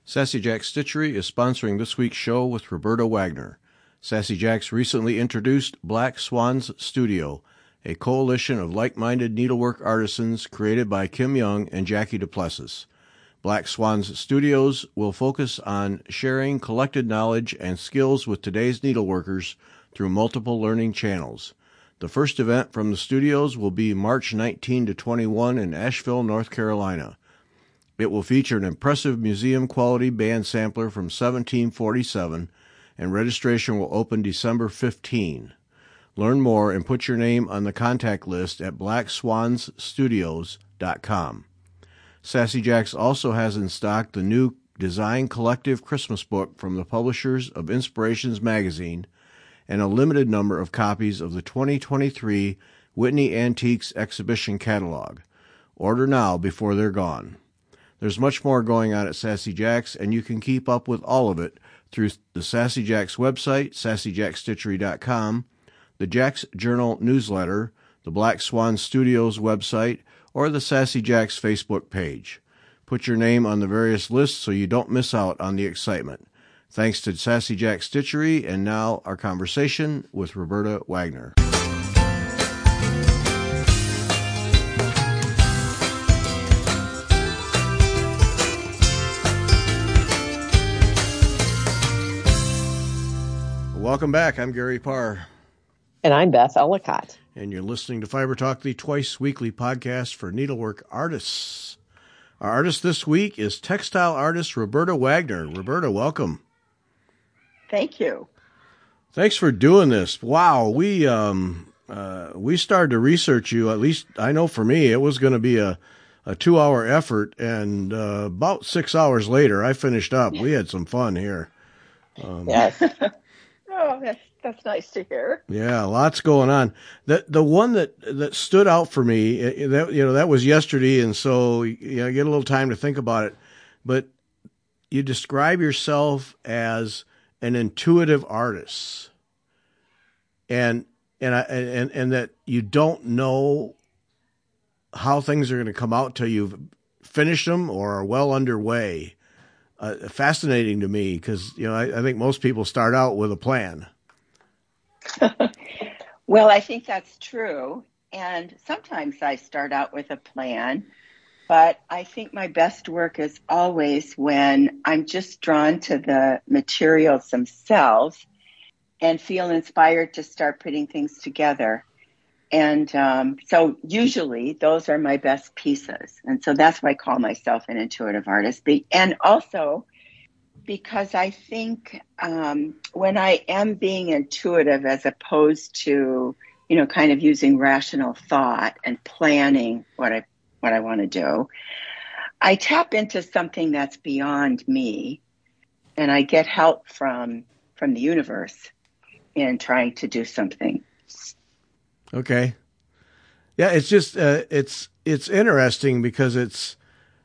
Sassy Jack Stitchery is sponsoring this week's show with Roberta Wagner. Sassy Jack's recently introduced Black Swans Studio, a coalition of like-minded needlework artisans created by Kim Young and Jackie Duplessis. Black Swans Studios will focus on sharing collected knowledge and skills with today's needleworkers through multiple learning channels. The first event from the studios will be March 19 to 21 in Asheville, North Carolina. It will feature an impressive museum-quality band sampler from 1747, and registration will open December 15. Learn more and put your name on the contact list at blackswansstudios.com. Sassy Jacks also has in stock the new Design Collective Christmas book from the publishers of Inspirations magazine and a limited number of copies of the 2023 Whitney Antiques exhibition catalog. Order now before they're gone. There's much more going on at Sassy Jacks, and you can keep up with all of it through the Sassy Jacks website, sassyjackstitchery.com, the Jacks Journal newsletter, the Black Swan Studios website, or the Sassy Jacks Facebook page. Put your name on the various lists so you don't miss out on the excitement. Thanks to Sassy Jack Stitchery, and now our conversation with Roberta Wagner. Welcome back. I'm Gary Parr. And I'm Beth Ellicott. And you're listening to Fiber Talk, the twice-weekly podcast for needlework artists. Our artist this week is textile artist Roberta Wagner. Roberta, welcome. Thank you. Thanks for doing this. Wow, we started to research you. At least I know for me, it was going to be a 2-hour effort, and about 6 hours later, I finished up. We had some fun here. Yes. Oh, that's nice to hear. Yeah, lots going on. The one that stood out for me, that was yesterday, and so I get a little time to think about it. But you describe yourself as an intuitive artist, and that you don't know how things are going to come out till you've finished them or are well underway. Fascinating to me because, I think most people start out with a plan. Well, I think that's true. And sometimes I start out with a plan, but I think my best work is always when I'm just drawn to the materials themselves and feel inspired to start putting things together. And so usually those are my best pieces. And so that's why I call myself an intuitive artist. And also because I think when I am being intuitive as opposed to, kind of using rational thought and planning what I want to do, I tap into something that's beyond me, and I get help from the universe in trying to do something. Okay. Yeah, it's just it's interesting because it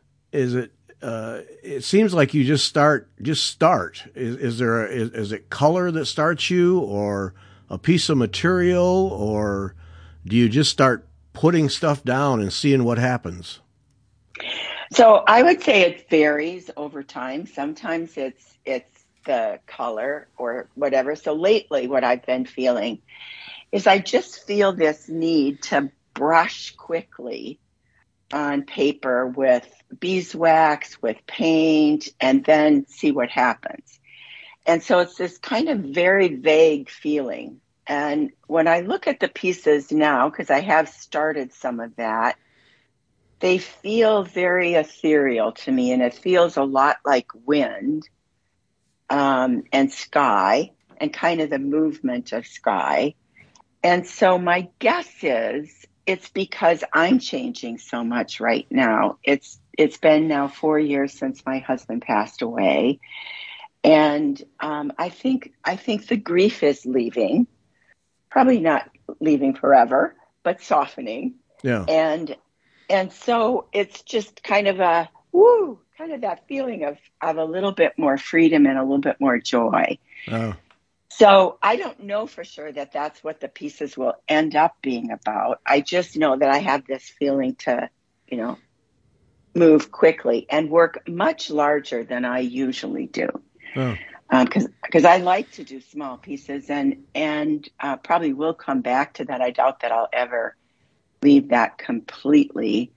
seems like you just start. Is it color that starts you, or a piece of material, or do you just start putting stuff down and seeing what happens? So I would say it varies over time. Sometimes it's the color or whatever. So lately what I've been feeling is I just feel this need to brush quickly on paper with beeswax, with paint, and then see what happens. And so it's this kind of very vague feeling. And when I look at the pieces now, because I have started some of that, they feel very ethereal to me, and it feels a lot like wind and sky and kind of the movement of sky. And so my guess is it's because I'm changing so much right now. It's been now 4 years since my husband passed away. And I think the grief is leaving, probably not leaving forever, but softening. Yeah. And so it's just kind of kind of that feeling of a little bit more freedom and a little bit more joy. Oh. So I don't know for sure that that's what the pieces will end up being about. I just know that I have this feeling to, move quickly and work much larger than I usually do. Oh. Because I like to do small pieces, and probably will come back to that. I doubt that I'll ever leave that completely.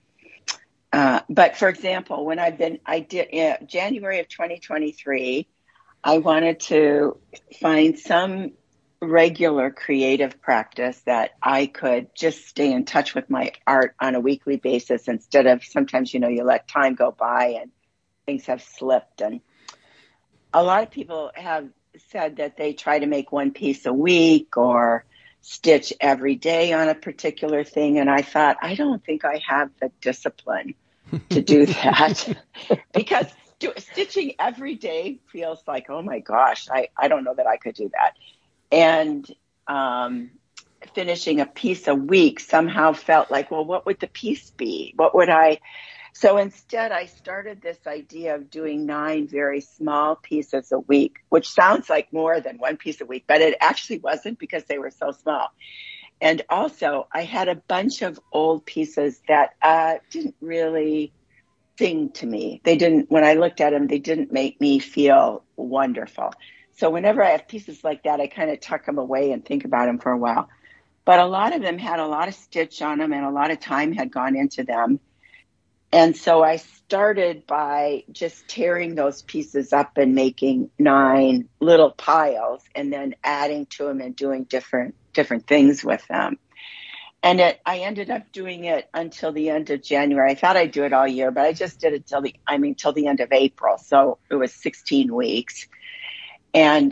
But for example, when I did January of 2023, I wanted to find some regular creative practice that I could just stay in touch with my art on a weekly basis instead of sometimes, you let time go by and things have slipped. And a lot of people have said that they try to make one piece a week or stitch every day on a particular thing. And I thought, I don't think I have the discipline to do that because stitching every day feels like, oh my gosh, I don't know that I could do that. And finishing a piece a week somehow felt like, well, what would the piece be? So instead, I started this idea of doing 9 very small pieces a week, which sounds like more than one piece a week, but it actually wasn't because they were so small. And also, I had a bunch of old pieces that didn't really sing to me. When I looked at them, they didn't make me feel wonderful. So whenever I have pieces like that, I kind of tuck them away and think about them for a while. But a lot of them had a lot of stitch on them and a lot of time had gone into them. And so I started by just tearing those pieces up and making 9 little piles and then adding to them and doing different things with them. And I ended up doing it until the end of January. I thought I'd do it all year, but I just did it till the end of April. So it was 16 weeks. And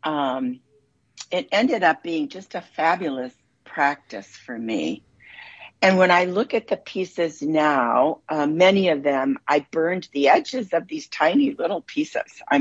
it ended up being just a fabulous practice for me. And when I look at the pieces now, many of them, I burned the edges of these tiny little pieces.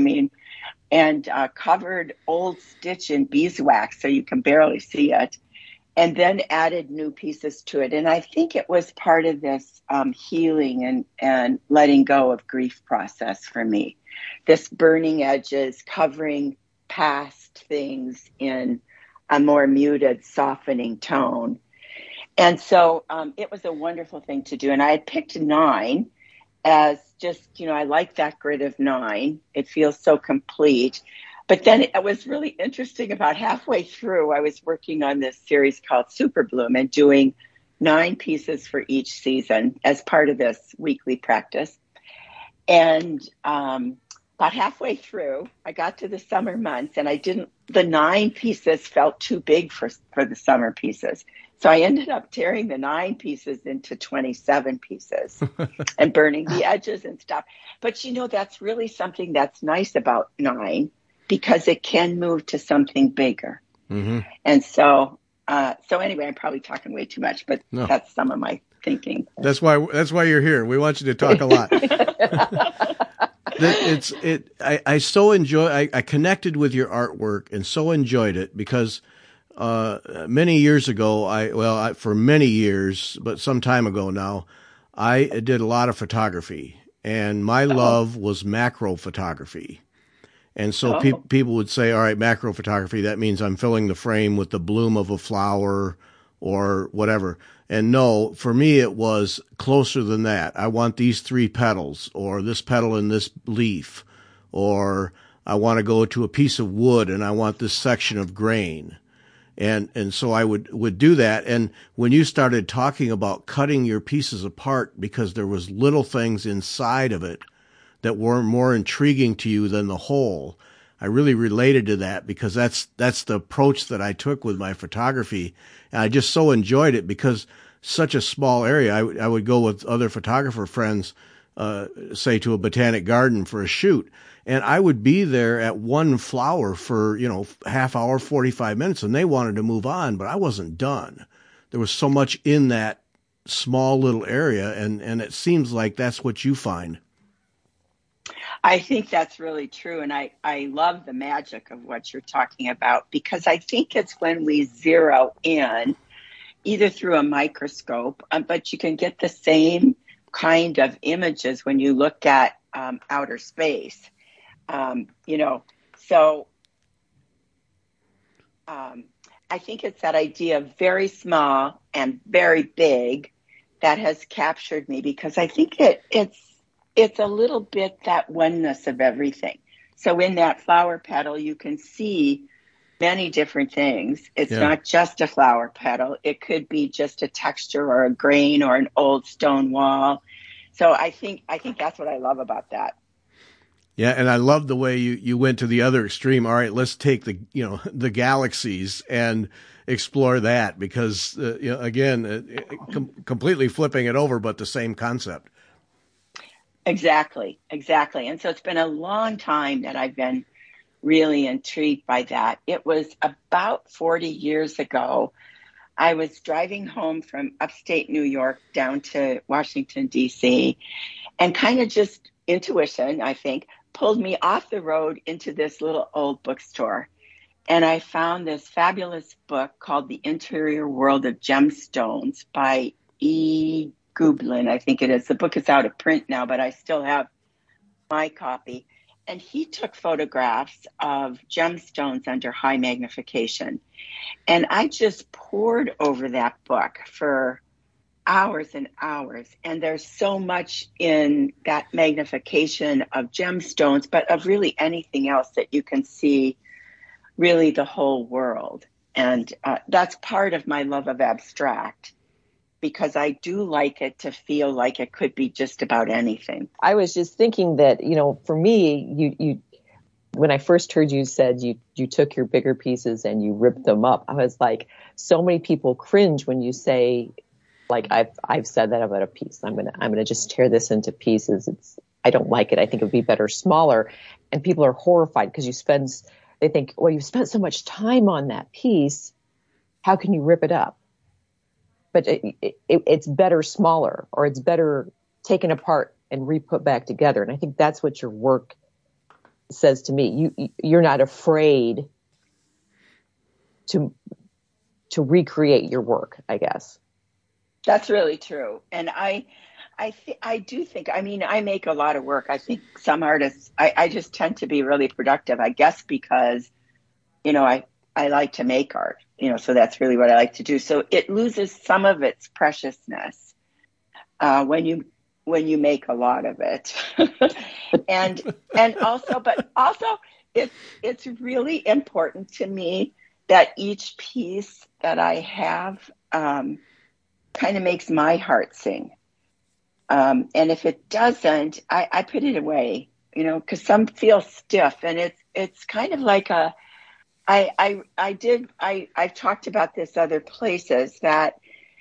And covered old stitch in beeswax so you can barely see it, and then added new pieces to it. And I think it was part of this healing and letting go of grief process for me. This burning edges, covering past things in a more muted, softening tone. And so it was a wonderful thing to do. And I had picked 9 as just, I like that grid of 9. It feels so complete. But then it was really interesting. About halfway through, I was working on this series called Super Bloom and doing 9 pieces for each season as part of this weekly practice. And about halfway through, I got to the summer months and the 9 pieces felt too big for the summer pieces. So I ended up tearing the 9 pieces into 27 pieces and burning the edges and stuff. But that's really something that's nice about 9 because it can move to something bigger. Mm-hmm. And so anyway, I'm probably talking way too much, but That's some of my thinking. That's why you're here. We want you to talk a lot. I so enjoy. I connected with your artwork and so enjoyed it because many years ago, for many years, but some time ago now, I did a lot of photography, and my love was macro photography. And so people would say, all right, macro photography, that means I'm filling the frame with the bloom of a flower or whatever. And no, for me, it was closer than that. I want these 3 petals or this petal in this leaf, or I want to go to a piece of wood and I want this section of grain. And so I would do that. And when you started talking about cutting your pieces apart because there was little things inside of it that were more intriguing to you than the whole, I really related to that because that's the approach that I took with my photography. And I just so enjoyed it because such a small area. I would go with other photographer friends, say to a botanic garden for a shoot. And I would be there at one flower for, half hour, 45 minutes, and they wanted to move on, but I wasn't done. There was so much in that small little area, and it seems like that's what you find. I think that's really true. And I love the magic of what you're talking about because I think it's when we zero in, either through a microscope, but you can get the same kind of images when you look at outer space. So I think it's that idea of very small and very big that has captured me because I think it's it's a little bit that oneness of everything. So in that flower petal, you can see many different things. It's not just a flower petal. It could be just a texture or a grain or an old stone wall. So I think that's what I love about that. Yeah, and I love the way you went to the other extreme. All right, let's take the galaxies and explore that, because again, completely flipping it over, but the same concept. Exactly. And so it's been a long time that I've been really intrigued by that. It was about 40 years ago. I was driving home from upstate New York down to Washington, D.C., and kind of just intuition, I think, pulled me off the road into this little old bookstore. And I found this fabulous book called The Interior World of Gemstones by E. Gublin, I think it is. The book is out of print now, but I still have my copy. And he took photographs of gemstones under high magnification. And I just pored over that book for hours and hours. And there's so much in that magnification of gemstones, but of really anything else that you can see really the whole world. And that's part of my love of abstract, because I do like it to feel like it could be just about anything. I was just thinking that, for me, you when I first heard you said you took your bigger pieces and you ripped them up, I was like, so many people cringe when you say, like, I've said that about a piece. I'm gonna just tear this into pieces. I don't like it. I think it would be better smaller. And people are horrified because they think, well, you spent so much time on that piece. How can you rip it up? But it's better smaller, or it's better taken apart and re-put back together. And I think that's what your work says to me. You're not afraid to recreate your work, I guess. That's really true. And I do think, I make a lot of work. I think some artists, I just tend to be really productive, I guess, because, I like to make art, so that's really what I like to do. So it loses some of its preciousness when you make a lot of it. and also it's really important to me that each piece that I have kind of makes my heart sing. And if it doesn't, I put it away, because some feel stiff, and it's kind of like I've talked about this other places that,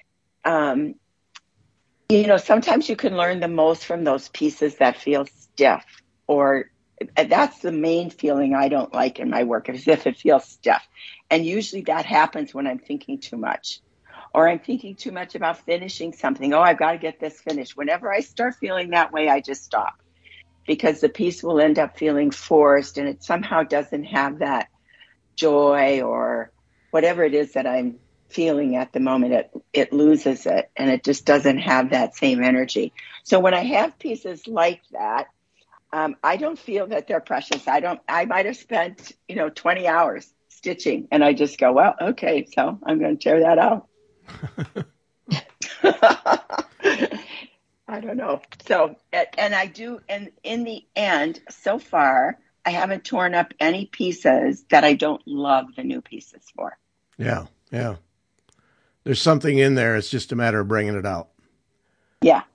sometimes you can learn the most from those pieces that feel stiff, or that's the main feeling I don't like in my work, is if it feels stiff. And usually that happens when I'm thinking too much, or I'm thinking too much about finishing something. Oh, I've got to get this finished. Whenever I start feeling that way, I just stop, because the piece will end up feeling forced, and it somehow doesn't have that joy or whatever it is that I'm feeling at the moment. It loses it, and it just doesn't have that same energy. So when I have pieces like that, I don't feel that they're precious. I might have spent, 20 hours stitching, and I just go, well, okay, so I'm going to tear that out. I don't know. So, and I do, and in the end, so far, I haven't torn up any pieces that I don't love the new pieces for. Yeah. There's something in there. It's just a matter of bringing it out. Yeah.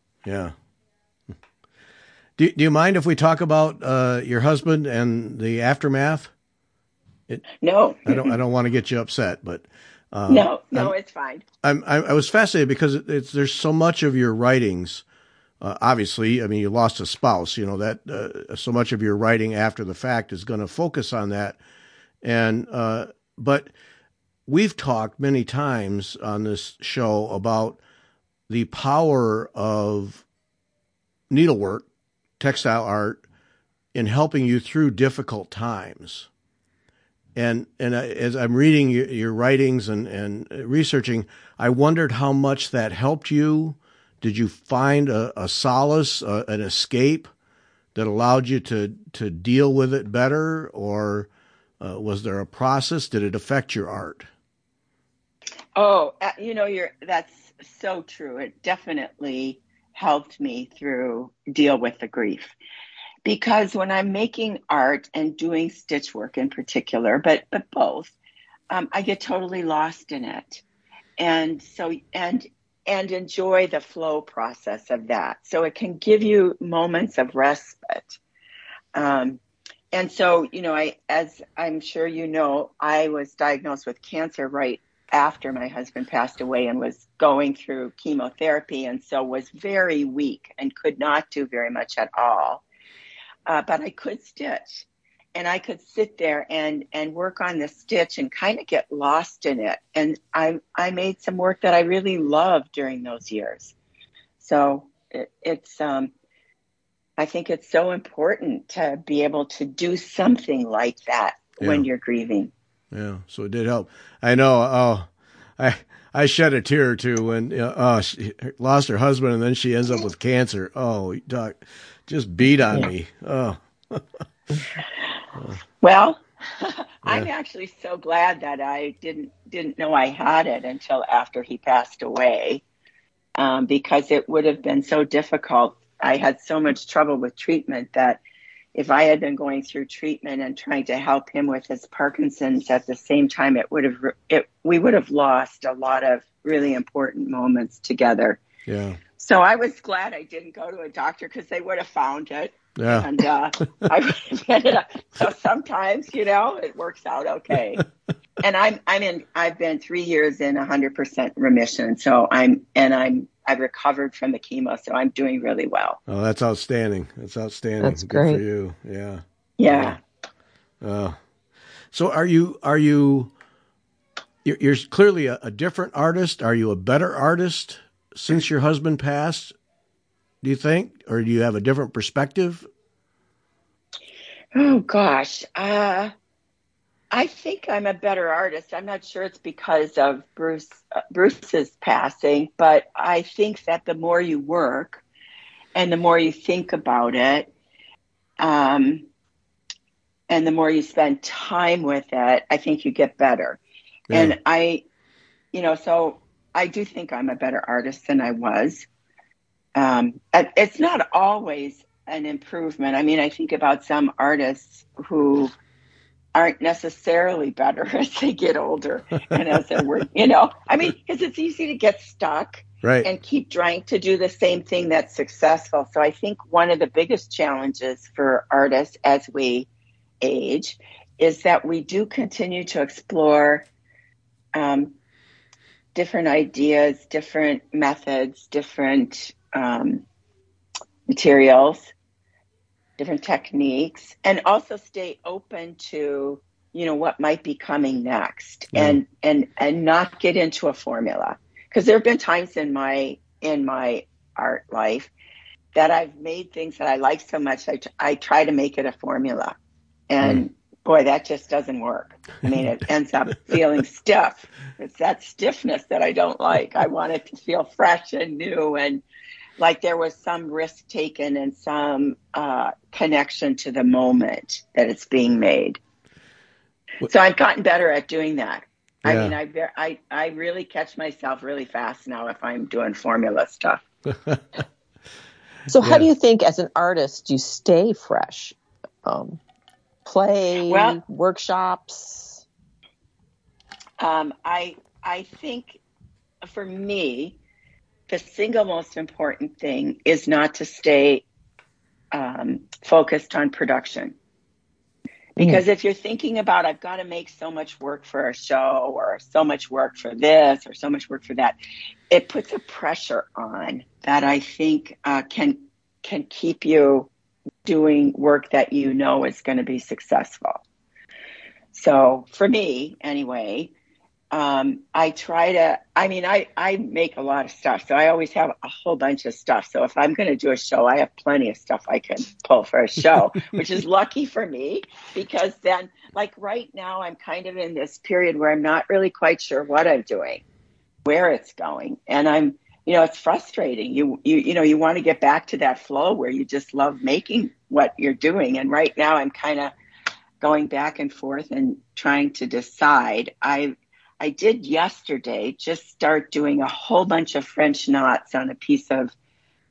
Do you mind if we talk about your husband and the aftermath? No. I don't want to get you upset, but no, it's fine. I was fascinated because there's so much of your writings. Obviously, you lost a spouse. That so much of your writing after the fact is going to focus on that, and but we've talked many times on this show about the power of needlework, textile art, in helping you through difficult times. And as I'm reading your writings and researching, I wondered how much that helped you. Did you find a solace, an escape that allowed you to deal with it better, or was there a process? Did it affect your art? Oh, that's so true. It definitely helped me through deal with the grief. Because when I'm making art and doing stitch work in particular, but both, I get totally lost in it. And so, and enjoy the flow process of that. So it can give you moments of respite. And so, as I'm sure you know, I was diagnosed with cancer right after my husband passed away and was going through chemotherapy, and so was very weak and could not do very much at all. But I could stitch, and I could sit there and work on the stitch and kind of get lost in it. And I made some work that I really loved during those years. So it's I think it's so important to be able to do something like that when you're grieving. Yeah, so it did help. I know. I shed a tear or two when she lost her husband, and then she ends up with cancer. Oh, Doc, just beat on me. Oh. Well, I'm actually so glad that I didn't know I had it until after he passed away, because it would have been so difficult. I had so much trouble with treatment that if I had been going through treatment and trying to help him with his Parkinson's at the same time, we would have lost a lot of really important moments together. Yeah. So I was glad I didn't go to a doctor, because they would have found it. Yeah. And I would have ended up. So sometimes, it works out okay. And I've been 3 years in 100% remission. So I've recovered from the chemo, so I'm doing really well. Oh, that's outstanding. That's outstanding. That's Good great for you. Yeah. Yeah. So you're clearly a different artist. Are you a better artist since your husband passed, do you think? Or do you have a different perspective? Oh, gosh. I think I'm a better artist. I'm not sure it's because of Bruce's passing, but I think that the more you work and the more you think about it, and the more you spend time with it, I think you get better. Yeah. And so I do think I'm a better artist than I was. It's not always an improvement. I mean, I think about some artists who aren't necessarily better as they get older and as they work, because it's easy to get stuck, right, and keep trying to do the same thing that's successful. So I think one of the biggest challenges for artists as we age is that we do continue to explore different ideas, different methods, different materials, different techniques, and also stay open to, what might be coming next, and not get into a formula. Because there have been times in my art life that I've made things that I like so much, I try to make it a formula. And boy, that just doesn't work. I mean, it ends up feeling stiff. It's that stiffness that I don't like. I want it to feel fresh and new, and like there was some risk taken and some connection to the moment that it's being made. So I've gotten better at doing that. Yeah. I mean, I really catch myself really fast now if I'm doing formula stuff. So how do you think as an artist you stay fresh? Play, workshops? I think for me, the single most important thing is not to stay focused on production. Because if you're thinking about, I've got to make so much work for a show, or so much work for this, or so much work for that, it puts a pressure on that I think can keep you doing work that is going to be successful. So for me, anyway, I try to, I make a lot of stuff. So I always have a whole bunch of stuff. So if I'm going to do a show, I have plenty of stuff I can pull for a show, which is lucky for me, because then, like right now, I'm kind of in this period where I'm not really quite sure what I'm doing, where it's going. And it's frustrating. You want to get back to that flow where you just love making what you're doing. And right now I'm kind of going back and forth and trying to decide. I did yesterday just start doing a whole bunch of French knots on a piece of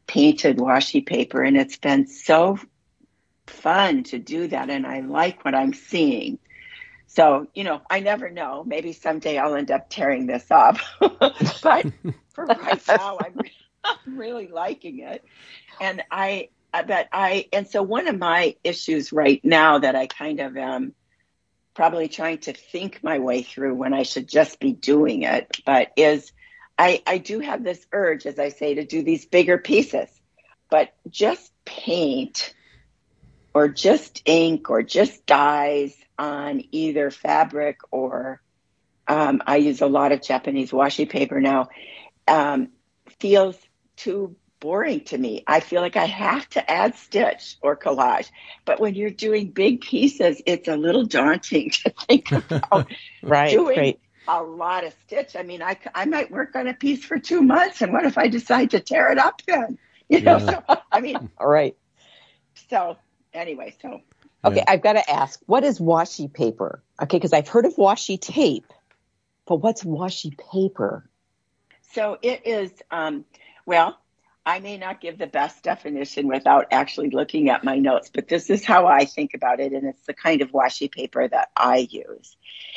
painted washi paper, and it's been so fun to do that, and I like what I'm seeing. So, I never know. Maybe someday I'll end up tearing this up. But for right now, I'm really liking it. And so one of my issues right now that I kind of am probably trying to think my way through when I should just be doing it, but is I do have this urge, as I say, to do these bigger pieces, but just paint or just ink or just dyes on either fabric or I use a lot of Japanese washi paper now, feels too boring to me. I feel like I have to add stitch or collage. But when you're doing big pieces, it's a little daunting to think about doing a lot of stitch. I mean, I might work on a piece for 2 months, and what if I decide to tear it up then? So, I mean. All right. So anyway, Okay, I've got to ask, what is washi paper? Okay, because I've heard of washi tape, but what's washi paper? So it is, I may not give the best definition without actually looking at my notes, but this is how I think about it, and it's the kind of washi paper that I use.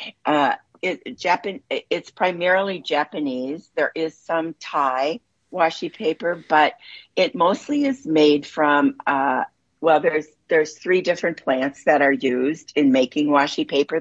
It's primarily Japanese. There is some Thai washi paper, but it mostly is made from, there's 3 different plants that are used in making washi paper.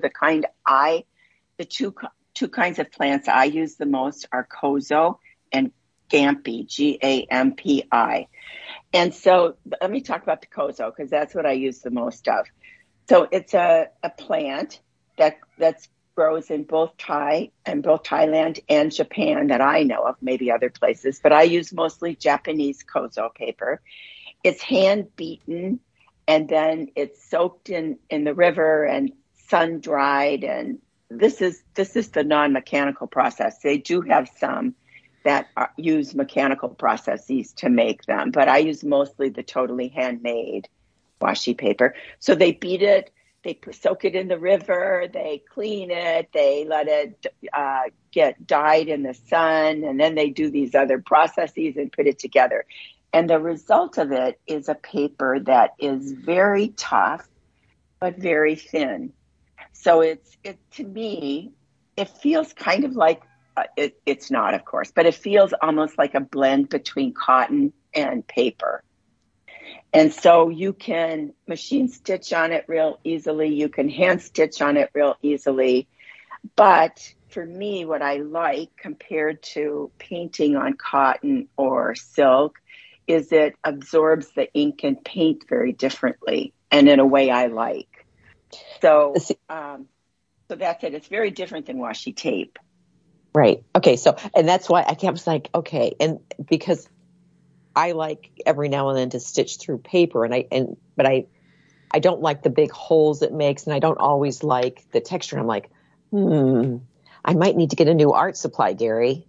The two kinds of plants I use the most are kozo and Gampi, Gampi. And so let me talk about the kozo because that's what I use the most of. So it's a plant that grows in both Thailand and Japan that I know of, maybe other places, but I use mostly Japanese kozo paper. It's hand beaten and then it's soaked in the river and sun dried. And this is the non-mechanical process. They do have some that use mechanical processes to make them, but I use mostly the totally handmade washi paper. So they beat it, they soak it in the river, they clean it, they let it get dyed in the sun, and then they do these other processes and put it together. And the result of it is a paper that is very tough, but very thin. So to me, it feels kind of like, it's not, of course, but it feels almost like a blend between cotton and paper. And so you can machine stitch on it real easily. You can hand stitch on it real easily. But for me, what I like compared to painting on cotton or silk is it absorbs the ink and paint very differently and in a way I like. So that's it. It's very different than washi tape. Right. Okay. So, and that's why I was like, okay. And because I like every now and then to stitch through paper but I don't like the big holes it makes and I don't always like the texture. And I'm like, I might need to get a new art supply, Gary.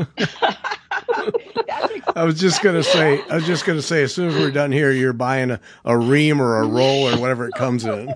I was just going to say, as soon as we're done here, you're buying a ream or a roll or whatever it comes in.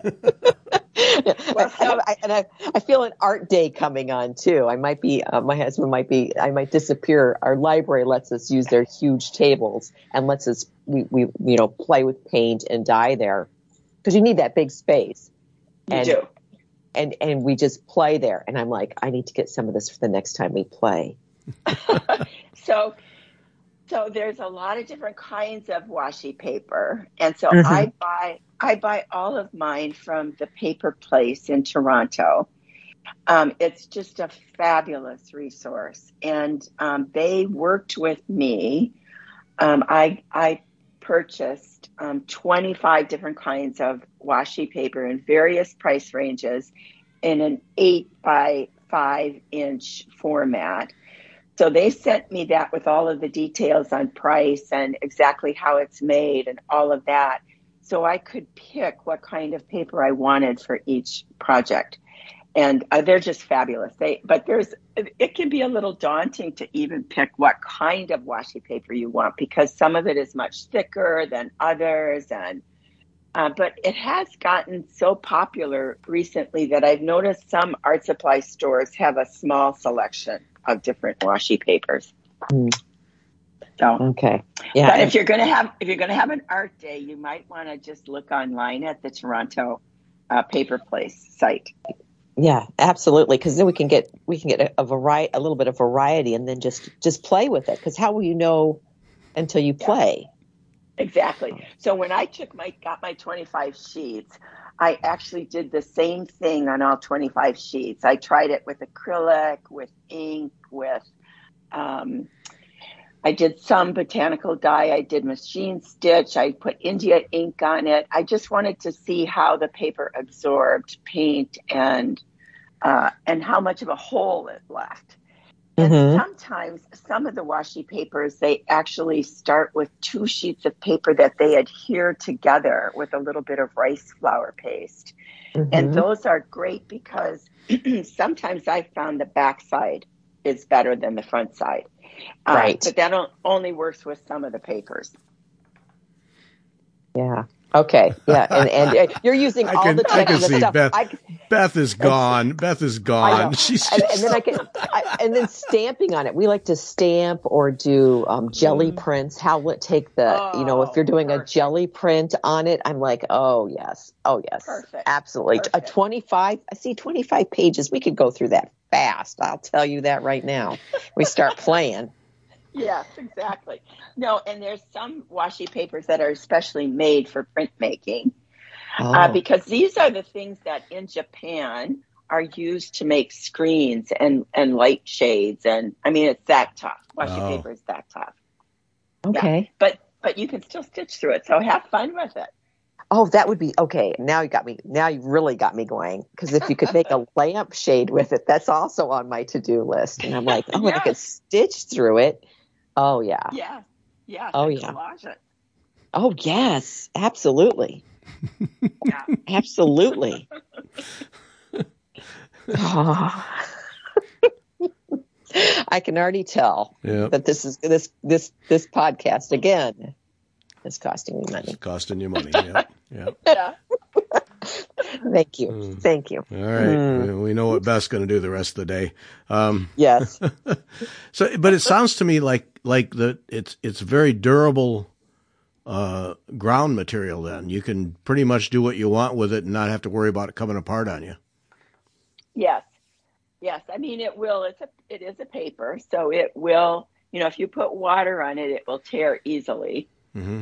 I feel an art day coming on too. I might be, my husband might be, I might disappear. Our library lets us use their huge tables and lets us, we play with paint and dye there because you need that big space. You do. And we just play there. And I'm like, I need to get some of this for the next time we play. So there's a lot of different kinds of washi paper. And so I buy all of mine from the Paper Place in Toronto. It's just a fabulous resource. And they worked with me. I purchased 25 different kinds of washi paper in various price ranges in an 8 by 5 inch format. So they sent me that with all of the details on price and exactly how it's made and all of that. So I could pick what kind of paper I wanted for each project. And they're just fabulous. It can be a little daunting to even pick what kind of washi paper you want because some of it is much thicker than others. But it has gotten so popular recently that I've noticed some art supply stores have a small selection of different washi papers. So okay, yeah. But if you're going to have an art day, you might want to just look online at the Toronto Paper Place site. Yeah, absolutely. Because then we can get a variety, a little bit of variety, and then just play with it. Because how will you know until you play? Exactly. So when I got my 25 sheets, I actually did the same thing on all 25 sheets. I tried it with acrylic, with ink, with I did some botanical dye. I did machine stitch. I put India ink on it. I just wanted to see how the paper absorbed paint and how much of a hole it left. And sometimes some of the washi papers, they actually start with 2 sheets of paper that they adhere together with a little bit of rice flour paste. And those are great because sometimes I found the back side is better than the front side. Right. But that only works with some of the papers. Yeah. Okay. Yeah. And you're using all the tricks and the stuff. Beth is gone. Beth is gone. She's just... and then stamping on it. We like to stamp or do jelly prints. How will it take if you're doing a jelly print on it, I'm like, oh yes. Perfect. Absolutely. Perfect. 25 pages. We could go through that fast. I'll tell you that right now. We start playing. Yes, exactly. No, and there's some washi papers that are especially made for printmaking because these are the things that in Japan are used to make screens and light shades. And I mean, it's that tough. Washi paper is that tough. Okay. Yeah. But you can still stitch through it. So have fun with it. Oh, that would be okay. Now you really got me going. Because if you could make a lamp shade with it, that's also on my to-do list. And I'm like, and I could stitch through it. Oh, yeah. Yeah. Yeah. Oh, yeah. Collage it. Oh, yes. Absolutely. Yeah. Absolutely. Oh. I can already tell that this podcast, again, is costing me money. It's costing you money, yeah. Yeah. Thank you. Thank you. All right. We know what Beth's going to do the rest of the day. Yes. But it sounds to me like it's very durable ground material then. You can pretty much do what you want with it and not have to worry about it coming apart on you. Yes. Yes. I mean, it will. It is a paper, so it will, if you put water on it, it will tear easily. Mm-hmm.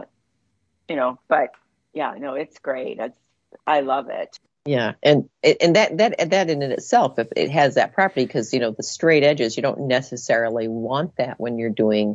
But yeah, no, it's great. I love it. Yeah, and that in itself, if it has that property, because the straight edges, you don't necessarily want that when you're doing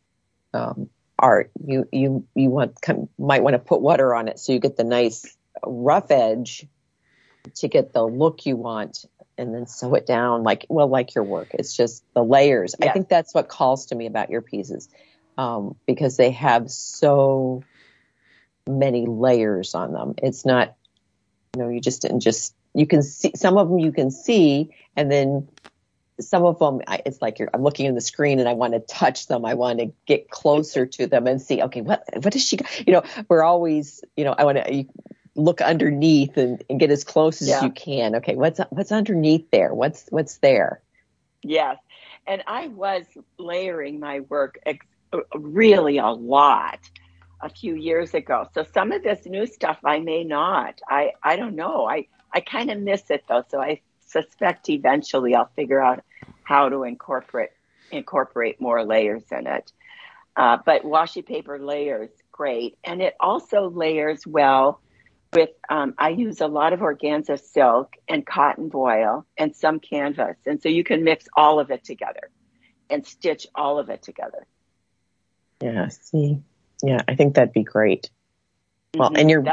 art. You might want to put water on it so you get the nice rough edge to get the look you want, and then sew it down like your work. It's just the layers. Yeah. I think that's what calls to me about your pieces, because they have so many layers on them. It's not, you just didn't you can see some of them, and then some of them, it's like I'm looking in the screen and I want to touch them. I want to get closer to them and see, okay, what does she, we're always, I want to look underneath and get as close as you can. Okay. What's underneath there? What's there? Yes. And I was layering my work really a lot a few years ago. So some of this new stuff I may not. I don't know. I kind of miss it though. So I suspect eventually I'll figure out how to incorporate more layers in it. But washi paper layers, great. And it also layers well with, I use a lot of organza silk and cotton voile and some canvas. And so you can mix all of it together and stitch all of it together. Yeah. See, yeah, I think that'd be great. Well, and your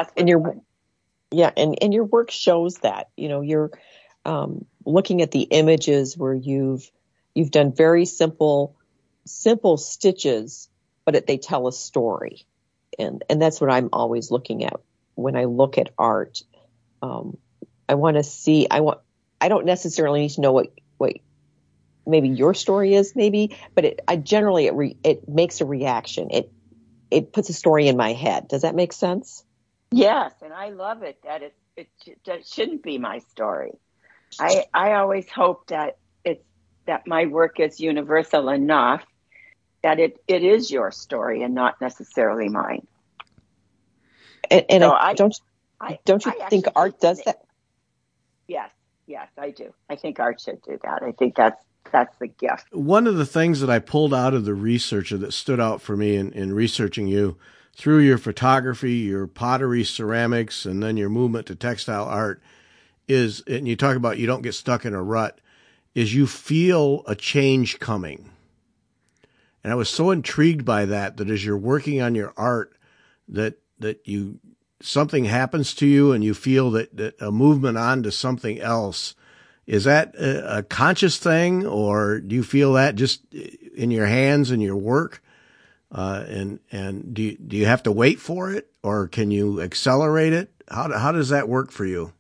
work shows that, you're looking at the images where you've done very simple stitches, but they tell a story. And that's what I'm always looking at when I look at art. I want to see, I don't necessarily need to know what maybe your story is, but it makes a reaction. It puts a story in my head. Does that make sense? Yes, and I love it that it shouldn't be my story. I always hope that my work is universal enough that it is your story and not necessarily mine. And So don't you think art does that? Yes, I do. I think art should do that. I think that's the gift. One of the things that I pulled out of the research that stood out for me in researching you through your photography, your pottery, ceramics, and then your movement to textile art is, and you talk about you don't get stuck in a rut, is you feel a change coming. And I was so intrigued by that as you're working on your art, that you, something happens to you and you feel that a movement on to something else. Is that a conscious thing, or do you feel that just in your hands and your work? And do you have to wait for it, or can you accelerate it? How does that work for you?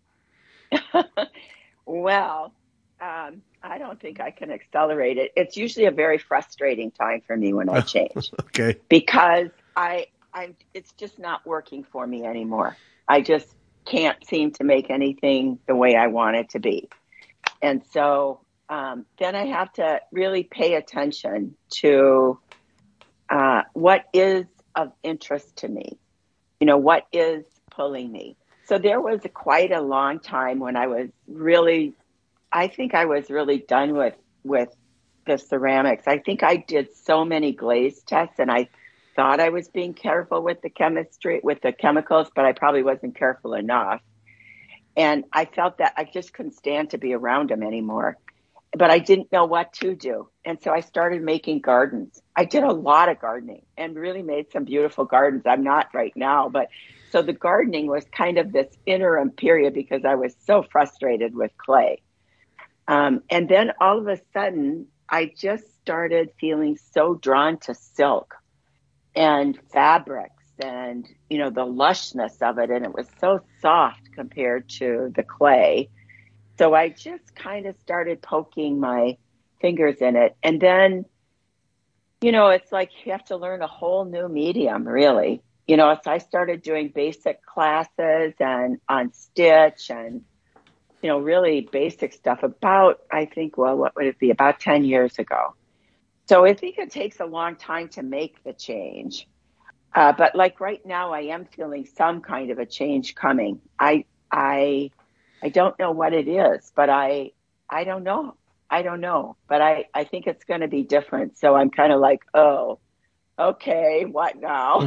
Well, I don't think I can accelerate it. It's usually a very frustrating time for me when I change. Okay. Because it's just not working for me anymore. I just can't seem to make anything the way I want it to be. And so then I have to really pay attention to what is of interest to me, what is pulling me. So there was quite a long time when I think I was really done with the ceramics. I think I did so many glaze tests, and I thought I was being careful with the chemicals, but I probably wasn't careful enough. And I felt that I just couldn't stand to be around them anymore. But I didn't know what to do. And so I started making gardens. I did a lot of gardening and really made some beautiful gardens. I'm not right now, but so the gardening was kind of this interim period because I was so frustrated with clay. And then all of a sudden, I just started feeling so drawn to silk and fabrics and, the lushness of it. And it was so soft compared to the clay. So I just kind of started poking my fingers in it. And then, it's like you have to learn a whole new medium, really. So I started doing basic classes and on stitch and, really basic stuff about, I think, what would it be, about 10 years ago. So I think it takes a long time to make the change. But like right now, I am feeling some kind of a change coming. I don't know what it is, but I don't know. But I think it's going to be different. So I'm kind of like, oh, okay, what now?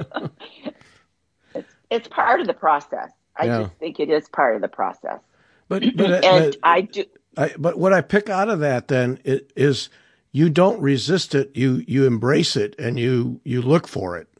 It's part of the process. I just think it is part of the process. But I do. But what I pick out of that then is you don't resist it. You embrace it and you look for it.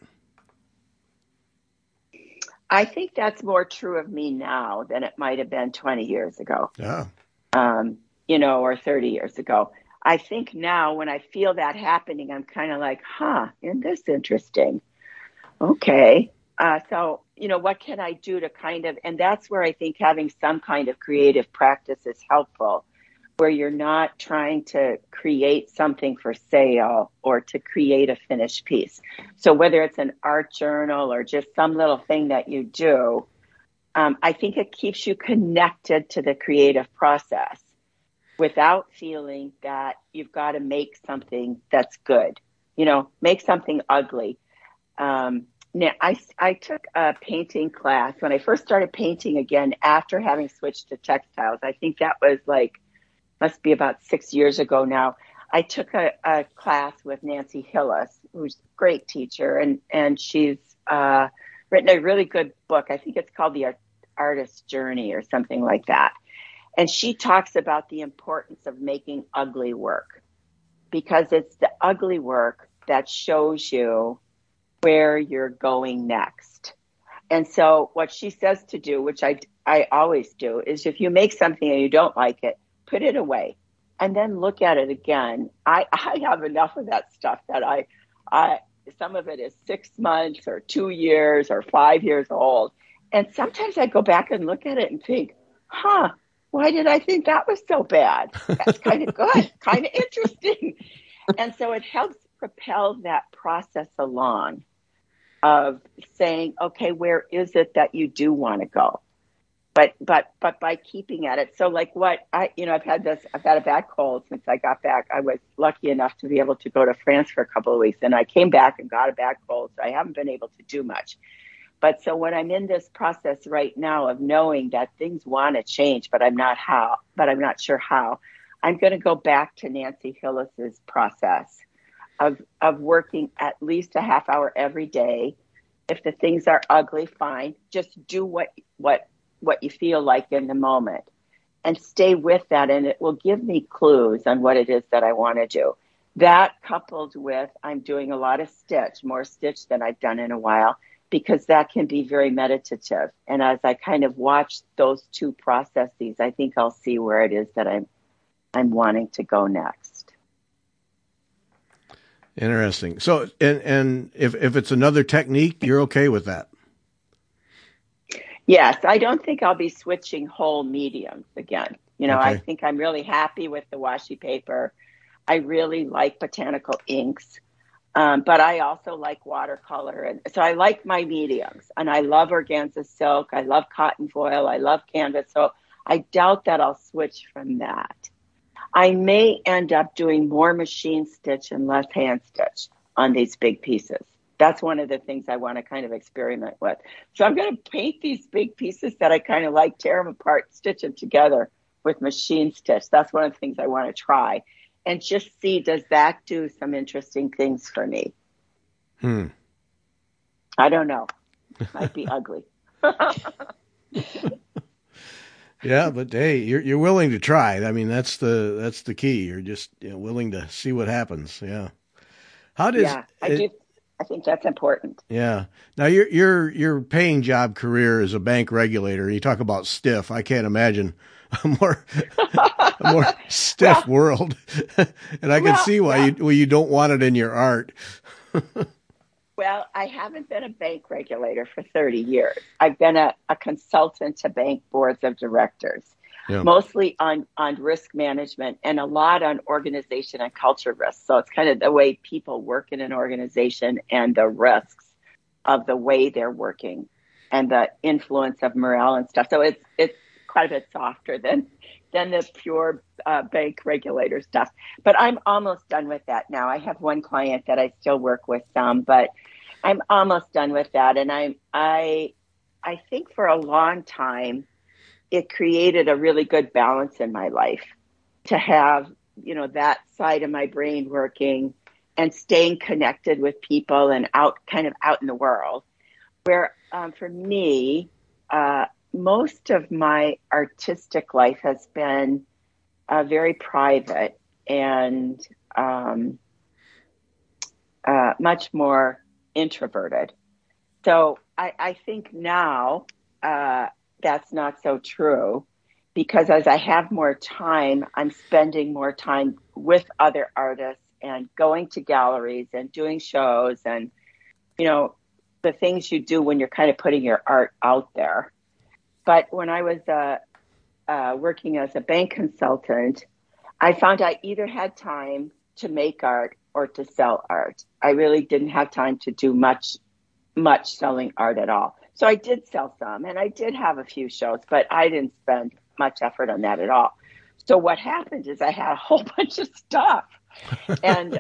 I think that's more true of me now than it might have been 20 years ago. Yeah. Or 30 years ago. I think now when I feel that happening, I'm kind of like, isn't this interesting? Okay. So, what can I do to and that's where I think having some kind of creative practice is helpful, where you're not trying to create something for sale or to create a finished piece. So whether it's an art journal or just some little thing that you do, I think it keeps you connected to the creative process without feeling that you've got to make something that's good, make something ugly. Now, I took a painting class when I first started painting again after having switched to textiles. I think that was must be about 6 years ago now. I took a class with Nancy Hillis, who's a great teacher, and she's written a really good book. I think it's called The Artist's Journey or something like that. And she talks about the importance of making ugly work, because it's the ugly work that shows you where you're going next. And so what she says to do, which I always do, is if you make something and you don't like it, put it away and then look at it again. I have enough of that stuff that I some of it is 6 months or 2 years or 5 years old. And sometimes I go back and look at it and think, why did I think that was so bad? That's kind of good, kind of interesting. And so it helps propel that process along of saying, okay, where is it that you do want to go? but by keeping at it. So like what I've had a bad cold since I got back. I was lucky enough to be able to go to France for a couple of weeks, and I came back and got a bad cold. So I haven't been able to do much. But so when I'm in this process right now of knowing that things want to change, but I'm not sure how, I'm going to go back to Nancy Hillis's process of working at least a half hour every day. If the things are ugly, fine. Just do what you feel like in the moment and stay with that. And it will give me clues on what it is that I want to do. That coupled with I'm doing a lot of more stitch than I've done in a while, because that can be very meditative. And as I kind of watch those two processes, I think I'll see where it is that I'm wanting to go next. Interesting. So, and if it's another technique, you're okay with that? Yes, I don't think I'll be switching whole mediums again. Okay. I think I'm really happy with the washi paper. I really like botanical inks, but I also like watercolor. And so I like my mediums, and I love organza silk. I love cotton foil. I love canvas. So I doubt that I'll switch from that. I may end up doing more machine stitch and less hand stitch on these big pieces. That's one of the things I want to kind of experiment with. So I'm going to paint these big pieces that I kind of like, tear them apart, stitch them together with machine stitch. That's one of the things I want to try. And just see, does that do some interesting things for me? I don't know. Might be ugly. Yeah, but hey, you're willing to try. I mean, that's the key. You're just willing to see what happens. Yeah. How does I think that's important. Yeah. Now your paying job career as a bank regulator, you talk about stiff. I can't imagine a more stiff world. And I can see why you don't want it in your art. Well, I haven't been a bank regulator for 30 years. I've been a consultant to bank boards of directors, mostly on risk management and a lot on organization and culture risks. So it's kind of the way people work in an organization and the risks of the way they're working and the influence of morale and stuff. So it's quite a bit softer than the pure bank regulator stuff. But I'm almost done with that now. I have one client that I still work with some, but I'm almost done with that. And I think for a long time, it created a really good balance in my life to have, that side of my brain working and staying connected with people and out in the world. Where for me, most of my artistic life has been very private and much more introverted. So I think now that's not so true, because as I have more time, I'm spending more time with other artists and going to galleries and doing shows and, the things you do when you're kind of putting your art out there. But when I was working as a bank consultant, I found I either had time to make art or to sell art. I really didn't have time to do much selling art at all. So I did sell some, and I did have a few shows, but I didn't spend much effort on that at all. So what happened is I had a whole bunch of stuff, and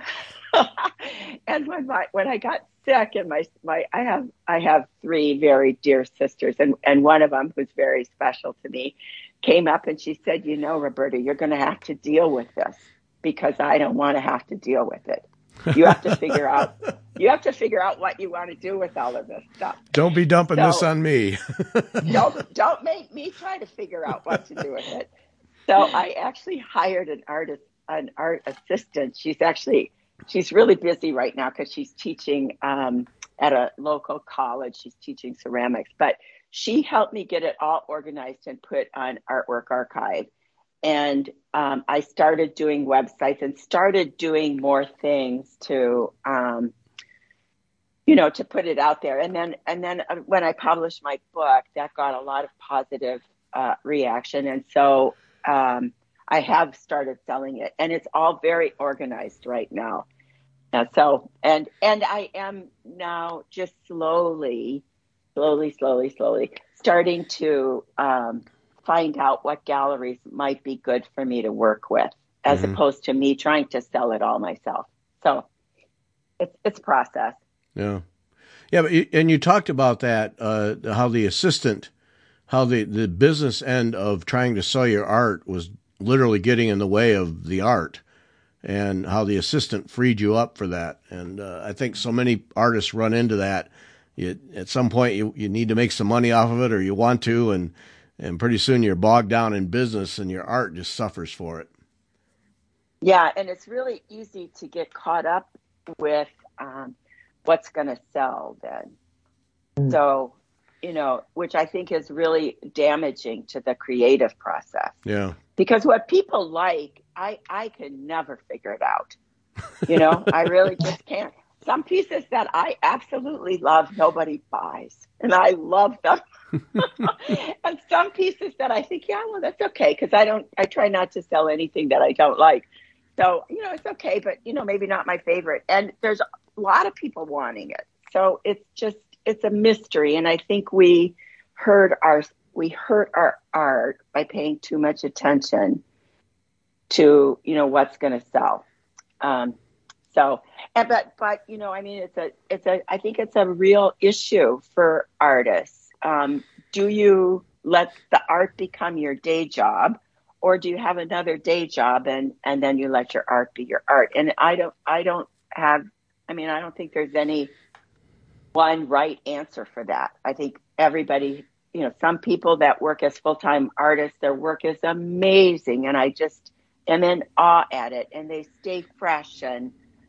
and when I got sick, and I have three very dear sisters, and one of them, who's very special to me, came up and she said, Roberta, you're going to have to deal with this, because I don't want to have to deal with it. You have to figure out what you want to do with all of this stuff. Don't be dumping this on me. don't make me try to figure out what to do with it. So I actually hired an art assistant. She's really busy right now because she's teaching at a local college. She's teaching ceramics, but she helped me get it all organized and put on Artwork Archive. And I started doing websites and started doing more things to, to put it out there. And then when I published my book, that got a lot of positive reaction. And so I have started selling it, and it's all very organized right now. And I am now just slowly starting to find out what galleries might be good for me to work with, as opposed to me trying to sell it all myself. So it's a process. Yeah. Yeah, and you talked about that, how the business end of trying to sell your art was literally getting in the way of the art, and how the assistant freed you up for that. And I think so many artists run into that. At some point, you need to make some money off of it, or you want to, and pretty soon you're bogged down in business, and your art just suffers for it. Yeah, and it's really easy to get caught up with what's going to sell then. So, which I think is really damaging to the creative process. Yeah. Because what people like, I can never figure it out. I really just can't. Some pieces that I absolutely love, nobody buys, and I love them. And some pieces that I think, yeah, well, that's okay, because I try not to sell anything that I don't like. So, it's okay, but, maybe not my favorite. And there's a lot of people wanting it. So it's a mystery. And I think we hurt our art by paying too much attention to, what's going to sell. I think it's a real issue for artists. Do you let the art become your day job, or do you have another day job and then you let your art be your art? And I don't think there's any one right answer for that. I think everybody, some people that work as full-time artists, their work is amazing, and I just am in awe at it, and they stay fresh, and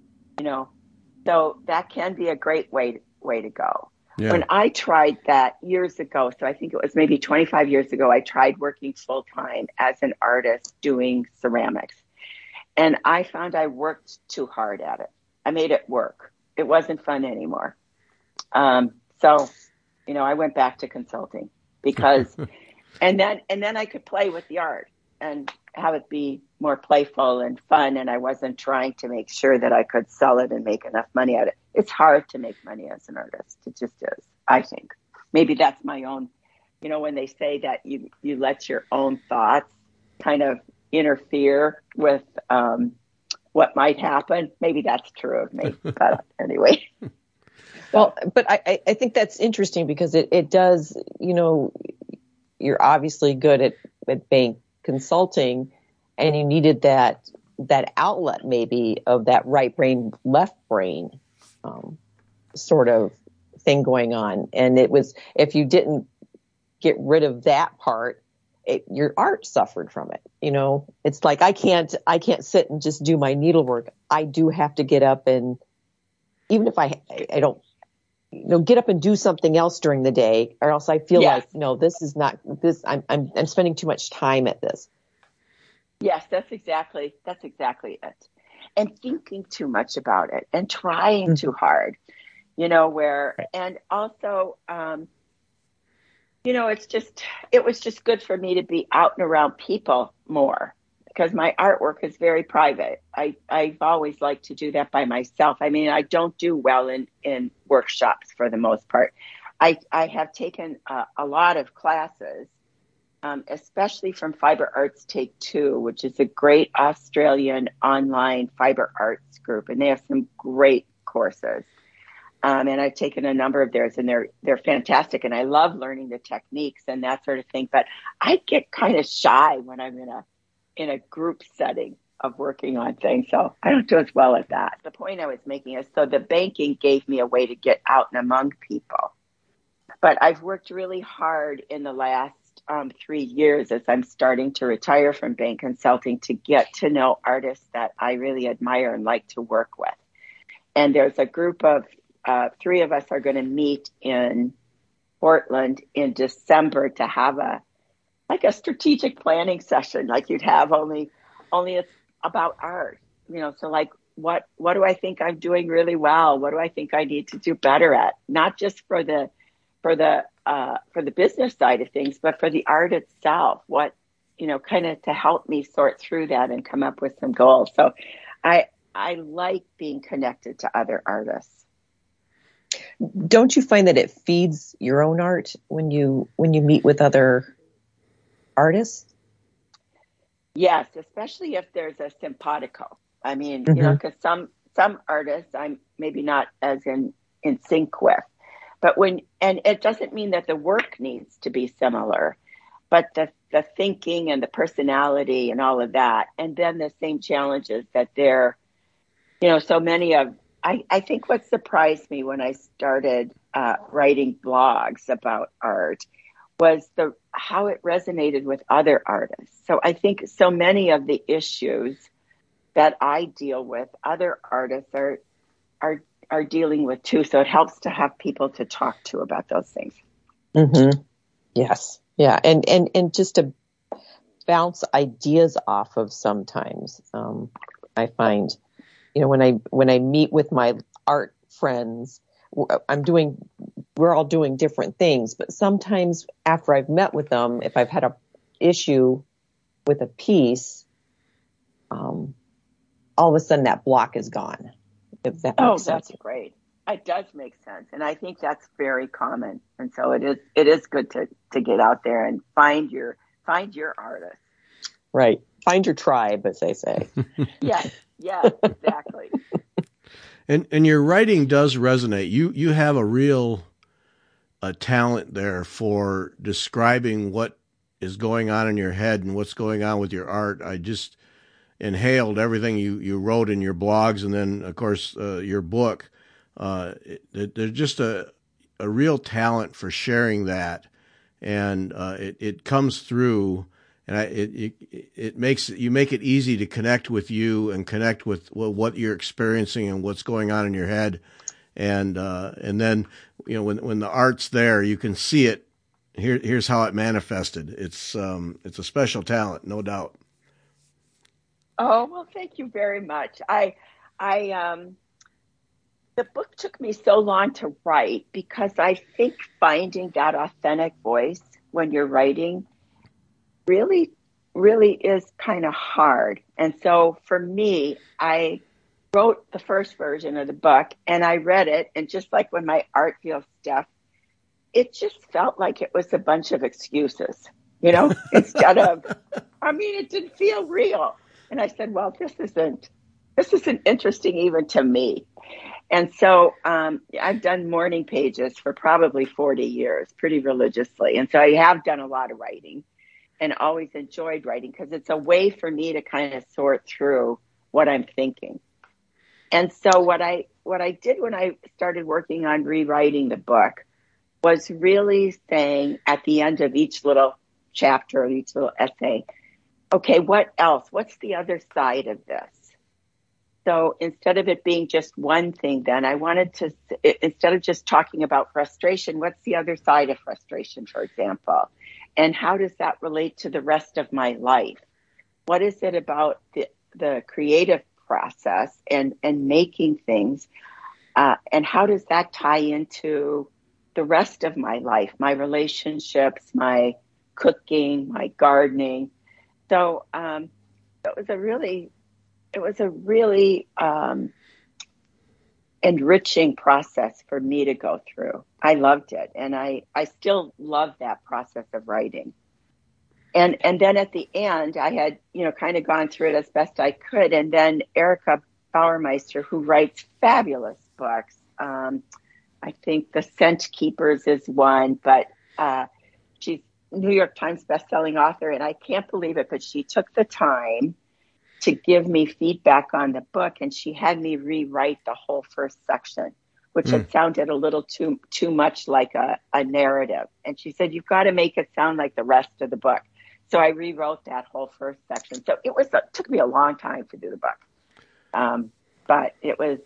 so that can be a great way to go. Yeah. When I tried that years ago, so I think it was maybe 25 years ago, I tried working full-time as an artist doing ceramics, and I found I worked too hard at it. I made it work. It wasn't fun anymore. So I went back to consulting because, and then I could play with the art and have it be more playful and fun. And I wasn't trying to make sure that I could sell it and make enough money at it. It's hard to make money as an artist. It just is, I think. Maybe that's my own, when they say that you let your own thoughts kind of interfere with what might happen. Maybe that's true of me. But anyway. Well, but I think that's interesting because it does, you're obviously good at bank consulting, and you needed that outlet maybe of that right brain, left brain sort of thing going on. And it was, if you didn't get rid of that part, your art suffered from it. It's like, I can't sit and just do my needlework. I do have to get up, and even if I don't, get up and do something else during the day, or else I feel like, no, this is not this. I'm spending too much time at this. Yes, that's exactly it. And thinking too much about it and trying too hard, and also, it was just good for me to be out and around people more, because my artwork is very private. I've always liked to do that by myself. I mean, I don't do well in workshops for the most part. I have taken a lot of classes, especially from Fiber Arts Take Two, which is a great Australian online fiber arts group, and they have some great courses. And I've taken a number of theirs, and they're fantastic, and I love learning the techniques and that sort of thing. But I get kind of shy when I'm in a group setting of working on things. So I don't do as well at that. The point I was making is, so the banking gave me a way to get out and among people. But I've worked really hard in the last 3 years, as I'm starting to retire from bank consulting, to get to know artists that I really admire and like to work with. And there's a group of 3 of us are going to meet in Portland in December to have a strategic planning session, like you'd have, only it's about art, so like, what do I think I'm doing really well? What do I think I need to do better at? Not just for the business side of things, but for the art itself, what, kind of to help me sort through that and come up with some goals. So I like being connected to other artists. Don't you find that it feeds your own art when you meet with other artists? Yes, especially if there's a simpatico. I mean, Mm-hmm. because some artists I'm maybe not as in sync with, but and it doesn't mean that the work needs to be similar, but the thinking and the personality and all of that, and then the same challenges that they're, so many of. I think what surprised me when I started writing blogs about art was how it resonated with other artists. So I think so many of the issues that I deal with, other artists are dealing with too. So it helps to have people to talk to about those things. Mm-hmm. Yes. Yeah. And just to bounce ideas off of sometimes. I find, when I meet with my art friends, we're all doing different things, but sometimes after I've met with them, if I've had a issue with a piece, all of a sudden that block is gone. If that makes sense. That's great. It does make sense. And I think that's very common. And so it is good to get out there and find your artist. Right. Find your tribe, as they say. Yes, exactly. And your writing does resonate. You have a real talent there for describing what is going on in your head and what's going on with your art. I just inhaled everything you wrote in your blogs, and then of course your book. There's just a real talent for sharing that, and it comes through, and it makes you make it easy to connect with you and connect with what you're experiencing and what's going on in your head, and then when the art's there, you can see it. Here's how it manifested. It's a special talent, no doubt. Oh, well, thank you very much. The book took me so long to write because I think finding that authentic voice when you're writing really, really is kind of hard. And so for me, I wrote the first version of the book and I read it. And just like when my art feels stuff, it just felt like it was a bunch of excuses, instead of, it didn't feel real. And I said, well, this isn't interesting even to me. And so I've done morning pages for probably 40 years, pretty religiously. And so I have done a lot of writing and always enjoyed writing because it's a way for me to kind of sort through what I'm thinking. And so what I did when I started working on rewriting the book was really saying at the end of each little chapter or each little essay, okay, what else? What's the other side of this? So instead of it being just one thing, then I wanted to, instead of just talking about frustration, what's the other side of frustration, for example? And how does that relate to the rest of my life? What is it about the creative process and making things? And how does that tie into the rest of my life, my relationships, my cooking, my gardening? So it was a really enriching process for me to go through. I loved it. And I still love that process of writing. And then at the end, I had, kind of gone through it as best I could. And then Erica Bauermeister, who writes fabulous books, I think The Scent Keepers is one, but she's New York Times bestselling author. And I can't believe it, but she took the time to give me feedback on the book, and she had me rewrite the whole first section, which had sounded a little too much like a narrative. And she said, you've got to make it sound like the rest of the book. So I rewrote that whole first section. So it took me a long time to do the book, but it was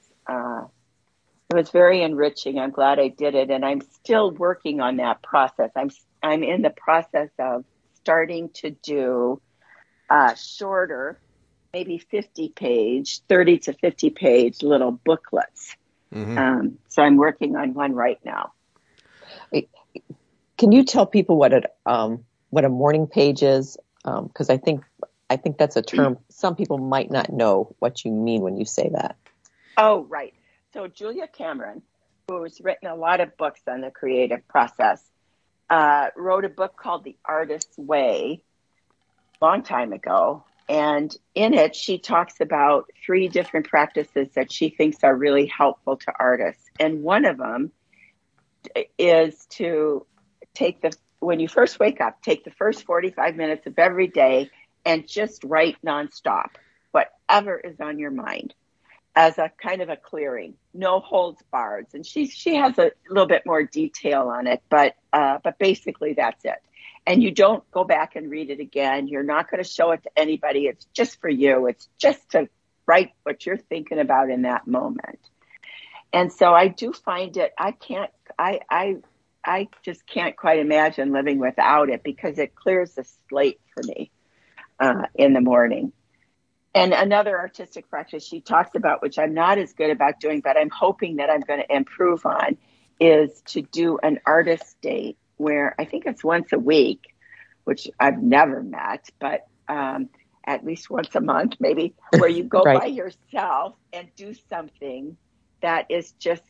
very enriching. I'm glad I did it, and I'm still working on that process. I'm in the process of starting to do shorter, maybe 30 to 50 page little booklets. Mm-hmm. So I'm working on one right now. Can you tell people what a morning page is? Because I think that's a term some people might not know what you mean when you say that. Oh, right. So Julia Cameron, who's written a lot of books on the creative process, wrote a book called The Artist's Way a long time ago. And in it, she talks about 3 different practices that she thinks are really helpful to artists. And one of them is to when you first wake up, take the first 45 minutes of every day and just write nonstop, whatever is on your mind, as a kind of a clearing, no holds barred. And she has a little bit more detail on it, but basically that's it. And you don't go back and read it again. You're not going to show it to anybody. It's just for you. It's just to write what you're thinking about in that moment. And so I do find it, I just can't quite imagine living without it, because it clears the slate for me in the morning. And another artistic practice she talks about, which I'm not as good about doing, but I'm hoping that I'm going to improve on, is to do an artist date where I think it's once a week, which I've never met, but at least once a month, maybe, where you go Right. by yourself and do something that is just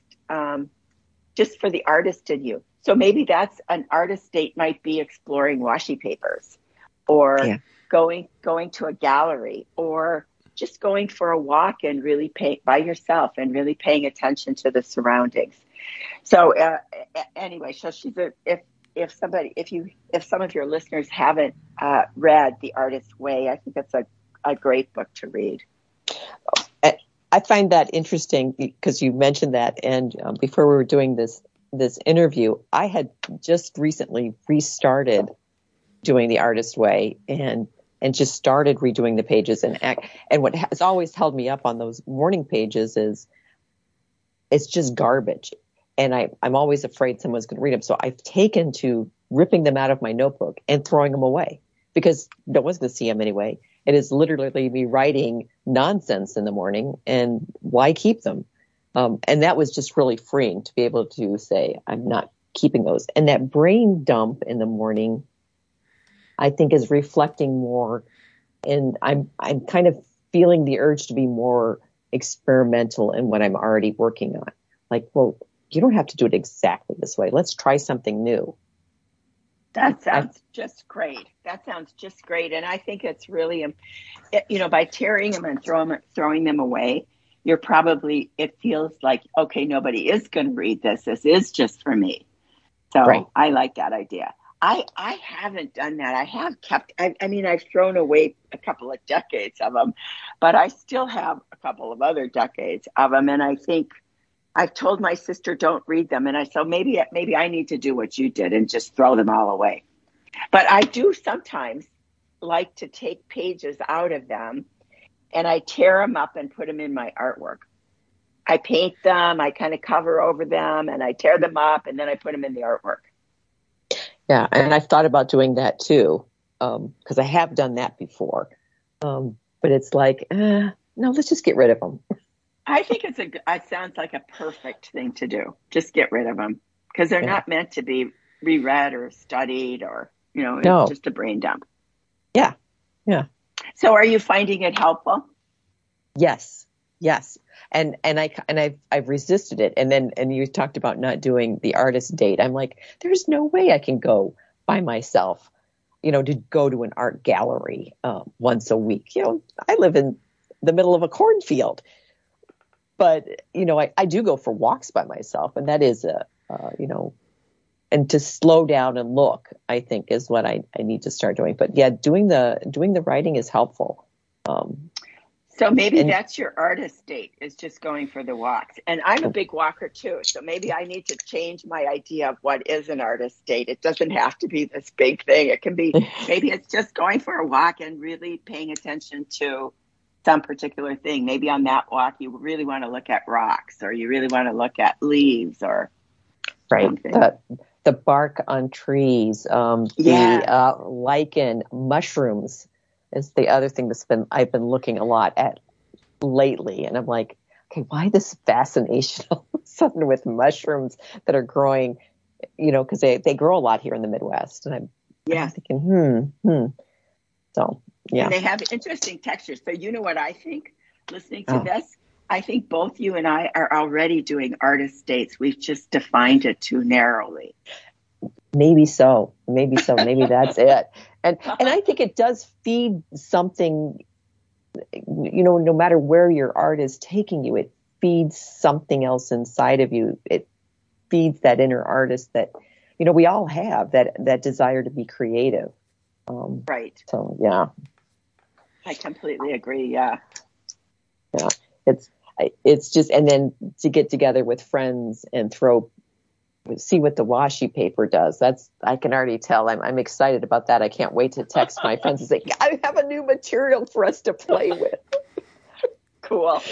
for the artist in you. So maybe that's an artist date, might be exploring washi papers, or going to a gallery, or just going for a walk and really by yourself and really paying attention to the surroundings. So anyway, so she's if some of your listeners haven't read The Artist's Way, I think that's a great book to read. I find that interesting because you mentioned that, and before we were doing this interview, I had just recently restarted doing The Artist's Way and just started redoing the pages. And what has always held me up on those morning pages is it's just garbage. And I'm always afraid someone's going to read them. So I've taken to ripping them out of my notebook and throwing them away, because no one's going to see them anyway. It is literally me writing nonsense in the morning, and why keep them? And that was just really freeing to be able to say, I'm not keeping those. And that brain dump in the morning, I think, is reflecting more. And I'm kind of feeling the urge to be more experimental in what I'm already working on. Like, well, you don't have to do it exactly this way. Let's try something new. That sounds just great. And I think it's really, by tearing them and throwing them away, it feels like, okay, nobody is going to read this. This is just for me. So right. I like that idea. I haven't done that. I have I've thrown away a couple of decades of them, but I still have a couple of other decades of them. And I think I've told my sister, don't read them. And so maybe I need to do what you did and just throw them all away. But I do sometimes like to take pages out of them, and I tear them up and put them in my artwork. I paint them, I kind of cover over them, and I tear them up, and then I put them in the artwork. Yeah, and I've thought about doing that too, because I have done that before. But it's like, no, let's just get rid of them. I think it sounds like a perfect thing to do. Just get rid of them, because they're not meant to be reread or studied, or, it's just a brain dump. Yeah. Yeah. So are you finding it helpful? Yes. And I've resisted it. And you talked about not doing the artist date. I'm like, there's no way I can go by myself, to go to an art gallery once a week. I live in the middle of a cornfield. But, I do go for walks by myself, and that is and to slow down and look, I think, is what I need to start doing. But yeah, doing the writing is helpful. So maybe that's your artist date, is just going for the walks. And I'm a big walker too. So maybe I need to change my idea of what is an artist date. It doesn't have to be this big thing. It can be, maybe it's just going for a walk and really paying attention to some particular thing. Maybe on that walk, you really want to look at rocks, or you really want to look at leaves, or something. The bark on trees, the lichen, mushrooms is the other thing I've been looking a lot at lately. And I'm like, okay, why this fascination all of a sudden with mushrooms that are growing, because they grow a lot here in the Midwest. And I'm thinking, So, yeah. And they have interesting textures. So you know what I think, listening to this? I think both you and I are already doing artist dates. We've just defined it too narrowly. Maybe so. Maybe so. Maybe that's it. And I think it does feed something, no matter where your art is taking you, it feeds something else inside of you. It feeds that inner artist that, we all have, that desire to be creative. Right. So, yeah. I completely agree. Yeah. Yeah. It's just, and then to get together with friends and see what the washi paper does. I can already tell. I'm excited about that. I can't wait to text my friends and say, I have a new material for us to play with. Cool.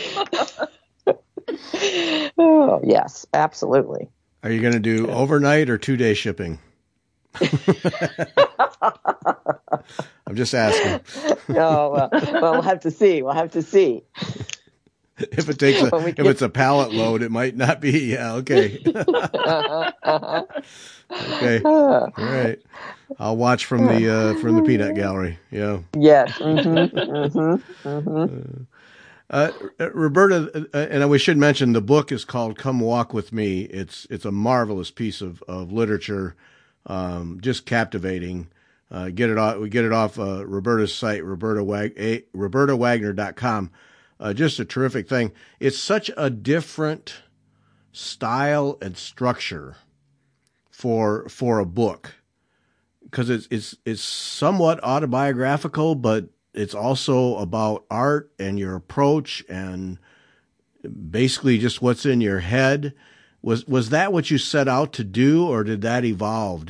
Oh, yes, absolutely. Are you going to do overnight or 2-day shipping? I'm just asking. No, well, we'll have to see. If it's a pallet load, it might not be. Yeah, okay. Okay. All right. I'll watch from the peanut gallery. Yeah. Yes. Mm-hmm. Roberta, and we should mention the book is called "Come Walk with Me." It's a marvelous piece of literature, just captivating. We get it off Roberta's site, robertawagner.com. Just a terrific thing. It's such a different style and structure for a book, because it's somewhat autobiographical, but it's also about art and your approach and basically just what's in your head. Was that what you set out to do, or did that evolve?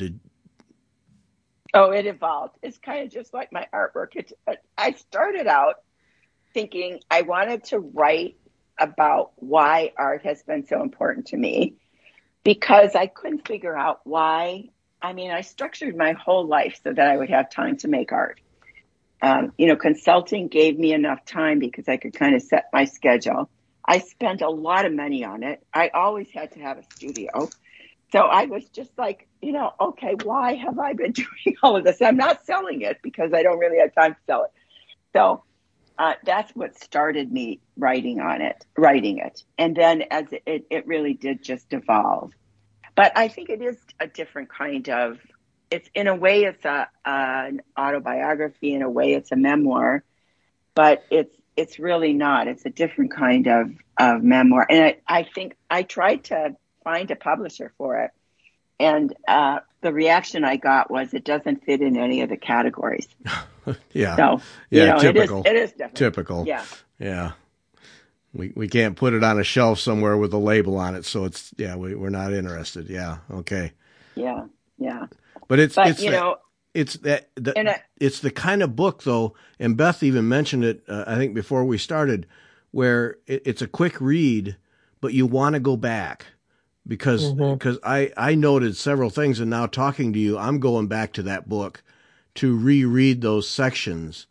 Oh, it evolved. It's kind of just like my artwork. I started out thinking I wanted to write about why art has been so important to me, because I couldn't figure out why. I mean, I structured my whole life so that I would have time to make art. Consulting gave me enough time because I could kind of set my schedule. I spent a lot of money on it. I always had to have a studio. So I was just like, okay, why have I been doing all of this? I'm not selling it because I don't really have time to sell it. So that's what started me writing it. And then as it really did just evolve. But I think it is a different kind of, in a way it's an autobiography, in a way it's a memoir, but it's really not. It's a different kind of memoir. And I think I tried to find a publisher for it. And the reaction I got was it doesn't fit in any of the categories. Yeah. So, typical. It is different. Typical. Yeah. Yeah. We can't put it on a shelf somewhere with a label on it. So we're not interested. Yeah. Okay. Yeah. Yeah. But it's the kind of book though. And Beth even mentioned it, I think before we started, where it's a quick read, but you want to go back. Because I noted several things, and now talking to you, I'm going back to that book to reread those sections.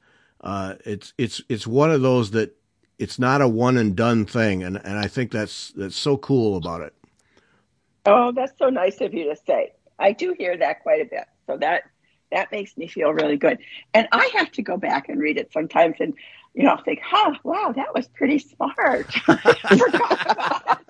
It's one of those that it's not a one and done thing, and I think that's so cool about it. Oh, that's so nice of you to say. I do hear that quite a bit, so that makes me feel really good. And I have to go back and read it sometimes, and think, wow, that was pretty smart. I forgot about it.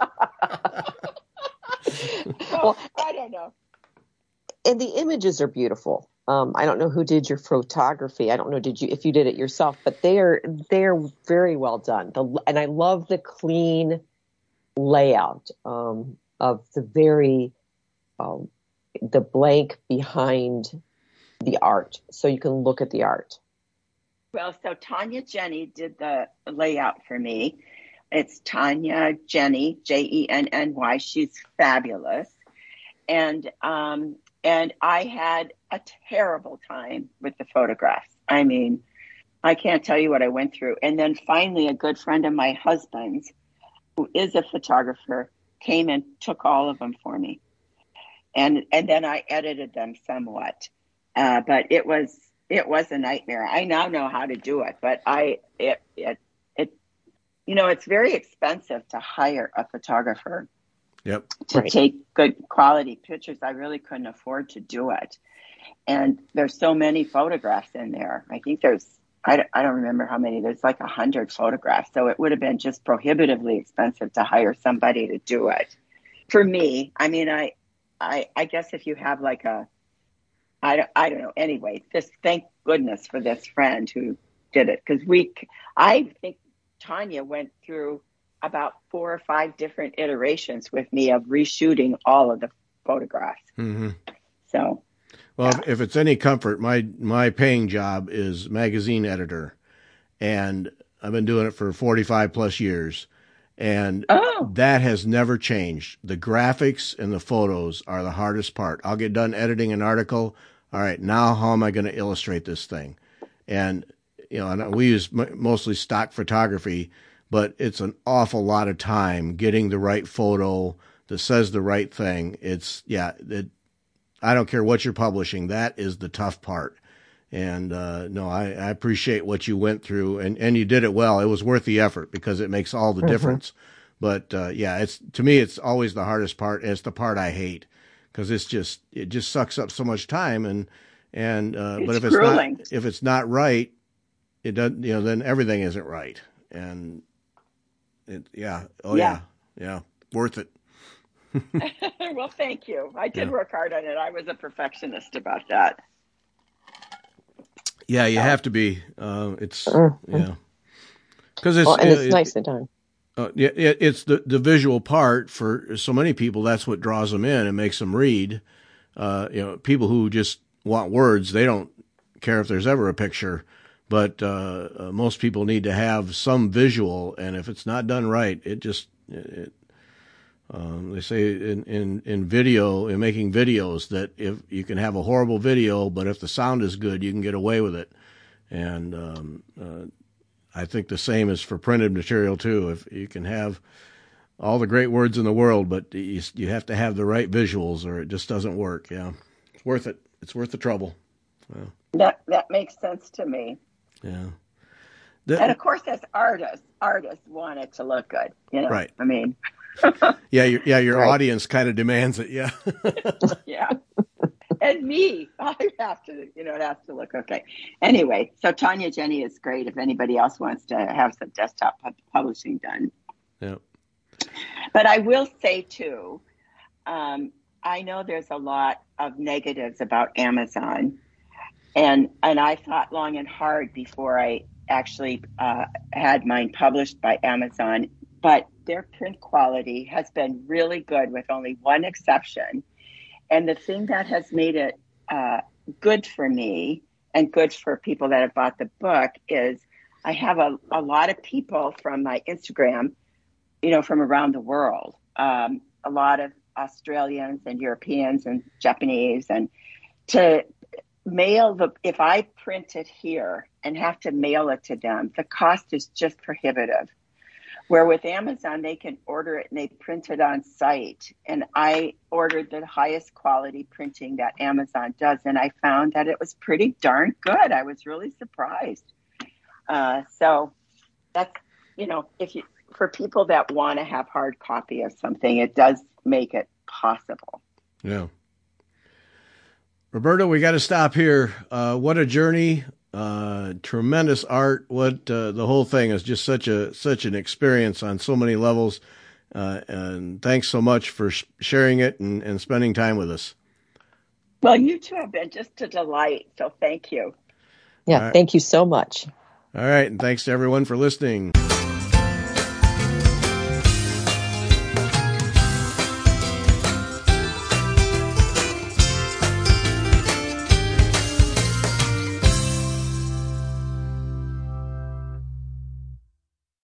Well, I don't know. And the images are beautiful. I don't know who did your photography. I don't know if you did it yourself, but they're very well done. And I love the clean layout of the the blank behind the art, so you can look at the art. Well, so Tanya Jenny did the layout for me. It's Tanya Jenny, Jenny. She's fabulous. And I had a terrible time with the photographs. I mean, I can't tell you what I went through. And then finally, a good friend of my husband's, who is a photographer, came and took all of them for me. And then I edited them somewhat. But it was a nightmare. I now know how to do it, but it's very expensive to hire a photographer. Yep. To take good quality pictures. I really couldn't afford to do it. And there's so many photographs in there. I think there's I don't remember how many. There's like 100 photographs. So it would have been just prohibitively expensive to hire somebody to do it. For me, I mean, I guess if you have like I don't know. Anyway, just thank goodness for this friend who did it. Because I think Tanya went through about 4 or 5 different iterations with me of reshooting all of the photographs. Mm-hmm. So, well, if it's any comfort, my paying job is magazine editor, and I've been doing it for 45 plus years, and that has never changed. The graphics and the photos are the hardest part. I'll get done editing an article. All right, now how am I going to illustrate this thing? And and we use mostly stock photography, but it's an awful lot of time getting the right photo that says the right thing. I don't care what you're publishing. That is the tough part. And I appreciate what you went through, and you did it well. It was worth the effort because it makes all the difference. But to me, it's always the hardest part. And it's the part I hate because it just sucks up so much time. But if it's not right, it doesn't. Then everything isn't right. And worth it. Well, thank you. I did work hard on it. I was a perfectionist about that. Yeah, you have to be. Because it's nicely done. It's the visual part for so many people. That's what draws them in and makes them read. People who just want words, they don't care if there's ever a picture. But most people need to have some visual, and if it's not done right, they say in video, in making videos, that if you can have a horrible video, but if the sound is good, you can get away with it. And I think the same is for printed material too. If you can have all the great words in the world, but you have to have the right visuals, or it just doesn't work. Yeah, it's worth it. It's worth the trouble. Yeah. That makes sense to me. Yeah. And of course, as artists want it to look good. Right. I mean. Your audience kind of demands it. Yeah. Yeah. And me, I have to, it has to look okay. Anyway, so Tanya Jenny is great if anybody else wants to have some desktop publishing done. Yeah. But I will say too, I know there's a lot of negatives about Amazon, and I thought long and hard before I actually had mine published by Amazon. But their print quality has been really good, with only one exception. And the thing that has made it good for me and good for people that have bought the book is I have a lot of people from my Instagram, from around the world, a lot of Australians and Europeans and Japanese, and to mail if I print it here and have to mail it to them, the cost is just prohibitive. Where with Amazon, they can order it and they print it on site. And I ordered the highest quality printing that Amazon does, and I found that it was pretty darn good. I was really surprised. So that's, for people that want to have hard copy of something, it does make it possible. Yeah. Roberta, we got to stop here. What a journey. Tremendous art. What the whole thing is just such an experience on so many levels. And thanks so much for sharing it and spending time with us. Well, you two have been just a delight. So thank you. Yeah. Right. Thank you so much. All right. And thanks to everyone for listening.